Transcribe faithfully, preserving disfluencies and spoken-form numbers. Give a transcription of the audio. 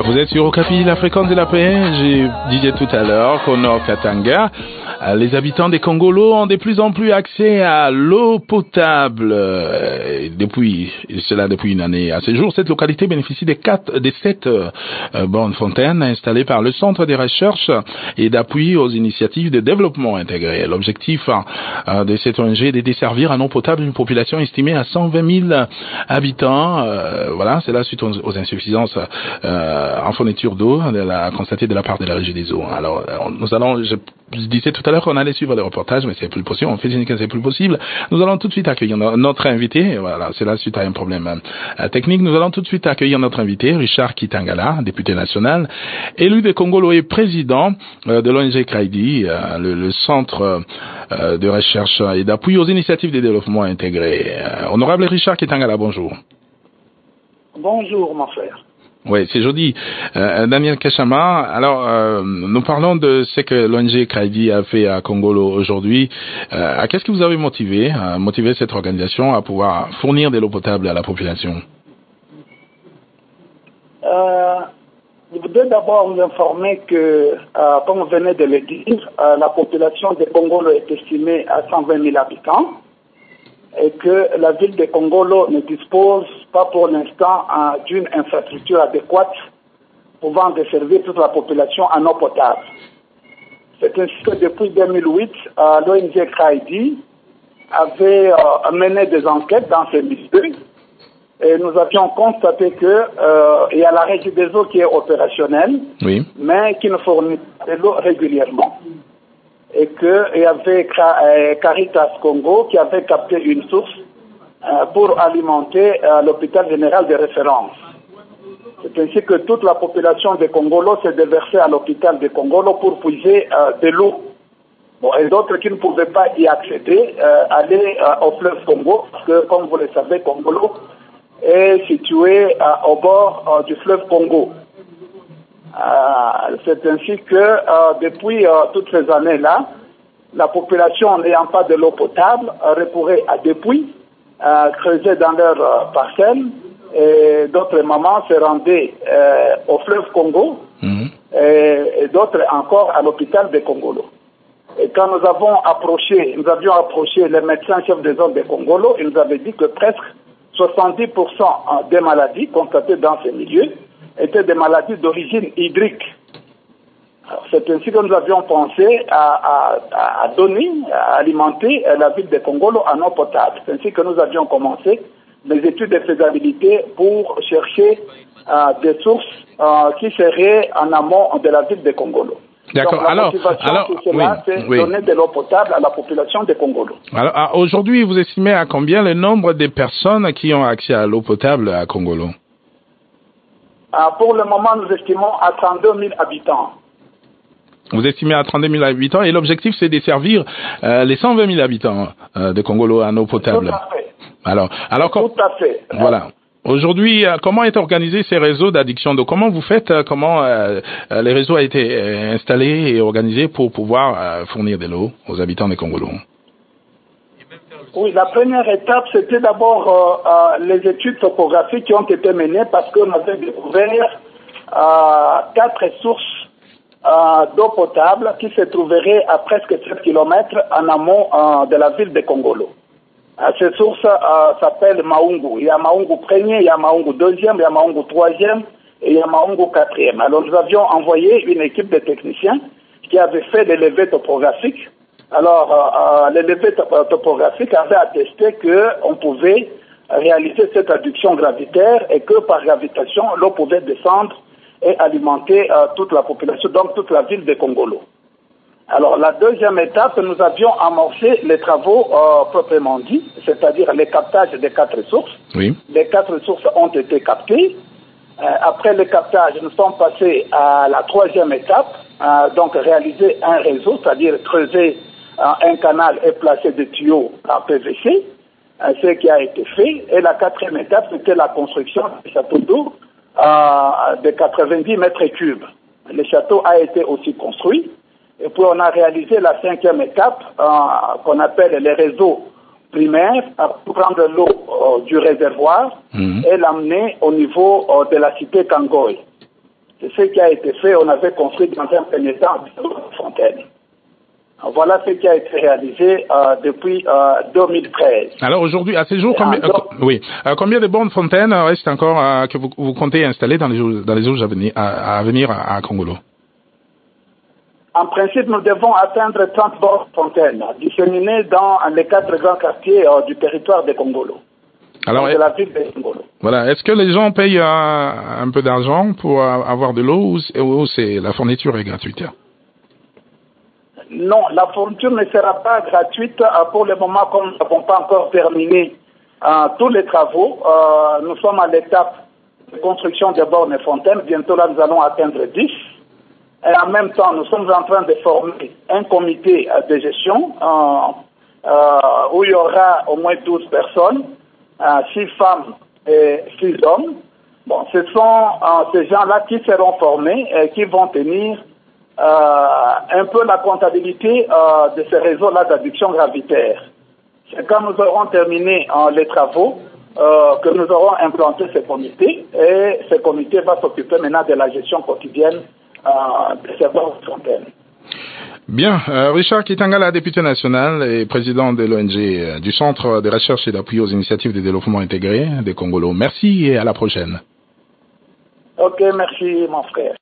Vous êtes sur Okapi, la fréquence de la paix. J'ai disais tout à l'heure qu'au Nord Katanga, les habitants des Congolo ont de plus en plus accès à l'eau potable. Depuis cela depuis une année. À ce jour, cette localité bénéficie des quatre, des sept euh, bornes fontaines installées par le Centre de recherche et d'appui aux initiatives de développement intégré. L'objectif euh, de cette O N G est de desservir en eau potable une population estimée à cent vingt mille habitants. Euh, voilà, c'est là suite aux, aux insuffisances euh, en fourniture d'eau de la, constatée de la part de la Régie des eaux. Alors, nous allons, je, je disais tout à l'heure qu'on allait suivre les reportages, mais c'est plus possible. On fait signe que c'est plus possible. Nous allons tout de suite accueillir notre invité. Voilà, c'est là suite à un problème euh, technique. Nous allons tout de suite accueillir notre invité, Richard Kitangala, député national, élu de Congolo et président euh, de l'O N G Kraidi, euh, le, le centre euh, de recherche et d'appui aux initiatives de développement intégré. Euh, honorable Richard Kitangala, bonjour. Bonjour, mon frère. Oui, c'est jeudi. Euh, Daniel Kachama, alors euh, nous parlons de ce que l'O N G Kraidi a fait à Congolo aujourd'hui. Euh, qu'est-ce qui vous avez motivé, à motiver cette organisation à pouvoir fournir de l'eau potable à la population? euh, Je voudrais d'abord vous informer que, euh, comme vous venez de le dire, euh, la population de Congolo est estimée à cent vingt mille habitants et que la ville de Congolo ne dispose pas pour l'instant euh, d'une infrastructure adéquate pouvant desservir toute la population en eau potable. C'est ainsi que depuis deux mille huit, euh, l'O N G Kraidi avait euh, mené des enquêtes dans ces milieux et nous avions constaté que euh, il y a la Régie des eaux qui est opérationnelle, oui, mais qui ne fournit pas de l'eau régulièrement. Et qu'il y avait Caritas Congo qui avait capté une source euh, pour alimenter euh, l'hôpital général de référence. C'est ainsi que toute la population de Congolo s'est déversée à l'hôpital de Congolo pour puiser euh, de l'eau. Bon, et d'autres qui ne pouvaient pas y accéder euh, allaient euh, au fleuve Congo, parce que, comme vous le savez, Congolo est situé euh, au bord euh, du fleuve Congo. Euh, c'est ainsi que euh, depuis euh, toutes ces années-là, la population n'ayant pas de l'eau potable euh, recourait à des puits euh, creusés dans leurs euh, parcelles et d'autres mamans se rendaient euh, au fleuve Congo mmh. et, et d'autres encore à l'hôpital de Congolo. Et quand nous avons approché, nous avions approché les médecins chefs des zones de Congolo, ils nous avaient dit que presque soixante-dix pour cent des maladies constatées dans ces milieux étaient des maladies d'origine hydrique. Alors, c'est ainsi que nous avions pensé à, à, à donner, à alimenter la ville de Congolo en eau potable. C'est ainsi que nous avions commencé les études de faisabilité pour chercher euh, des sources euh, qui seraient en amont de la ville de Congolo. D'accord. Donc, la alors, motivation alors, de cela, oui, c'est oui. donner de l'eau potable à la population de Congolo. Alors, aujourd'hui, vous estimez à combien le nombre de personnes qui ont accès à l'eau potable à Congolo? Uh, pour le moment, nous estimons à trente-deux mille habitants. Vous estimez à trente-deux mille habitants et l'objectif, c'est de servir euh, les cent vingt mille habitants euh, de Congolo en eau potable. Tout à fait. Alors, alors Tout à fait. Voilà. Aujourd'hui, euh, comment est organisé ces réseaux d'addiction d'eau? Comment vous faites? euh, Comment euh, euh, les réseaux ont été euh, installés et organisés pour pouvoir euh, fournir de l'eau aux habitants de Congolo? Oui, la première étape, c'était d'abord euh, euh, les études topographiques qui ont été menées parce qu'on avait découvert euh, quatre sources euh, d'eau potable qui se trouveraient à presque sept kilomètres en amont euh, de la ville de Congolo. Euh, ces sources euh, s'appellent Maungu. Il y a Maungu premier, il y a Maungu deuxième, il y a Maungu troisième et il y a Maungu quatrième. Alors nous avions envoyé une équipe de techniciens qui avait fait des levées topographiques. Alors, euh, les levées topographiques avaient attesté qu'on pouvait réaliser cette adduction gravitaire et que par gravitation, l'eau pouvait descendre et alimenter euh, toute la population, donc toute la ville de Congolo. Alors, la deuxième étape, nous avions amorcé les travaux euh, proprement dits, c'est-à-dire les captages des quatre sources. Oui. Les quatre sources ont été captées. Euh, après le captage, nous sommes passés à la troisième étape, euh, donc réaliser un réseau, c'est-à-dire creuser un canal et placer des tuyaux en P V C, ce qui a été fait. Et la quatrième étape, c'était la construction du château d'eau euh, de quatre-vingt-dix mètres cubes. Le château a été aussi construit. Et puis on a réalisé la cinquième étape, euh, qu'on appelle les réseaux primaires, pour prendre l'eau euh, du réservoir mmh. et l'amener au niveau euh, de la cité Kangoy. ce qui a été fait. On avait construit dans un premier temps une fontaine. Voilà ce qui a été réalisé euh, depuis euh, deux mille treize. Alors aujourd'hui, à ces jours, combien, euh, oui, euh, combien de bornes fontaines restent encore euh, que vous, vous comptez installer dans les jours, dans les jours à venir à, à, venir à, à Kongolo? En principe, nous devons atteindre trente bornes fontaines disséminées dans les quatre grands quartiers euh, du territoire de Kongolo. Alors, de la ville de Kongolo. Voilà. Est-ce que les gens payent euh, un peu d'argent pour euh, avoir de l'eau ou, ou c'est la fourniture est gratuite? Non, la fourniture ne sera pas gratuite. Pour le moment, comme nous n'avons pas encore terminé euh, tous les travaux, euh, nous sommes à l'étape de construction des bornes et fontaines. Bientôt, là, nous allons atteindre dix. Et en même temps, nous sommes en train de former un comité de gestion euh, euh, où il y aura au moins douze personnes, euh, six femmes et six hommes. Bon, ce sont euh, ces gens-là qui seront formés et qui vont tenir Euh, un peu la comptabilité euh, de ce réseau-là d'adduction gravitaire. C'est quand nous aurons terminé euh, les travaux euh, que nous aurons implanté ce comité et ce comité va s'occuper maintenant de la gestion quotidienne euh, de ces bornes fontaines. Bien, euh, Richard Kitangala, député national et président de l'O N G euh, du Centre de recherche et d'appui aux initiatives de développement intégré de Kongolo. Merci et à la prochaine. Ok, merci mon frère.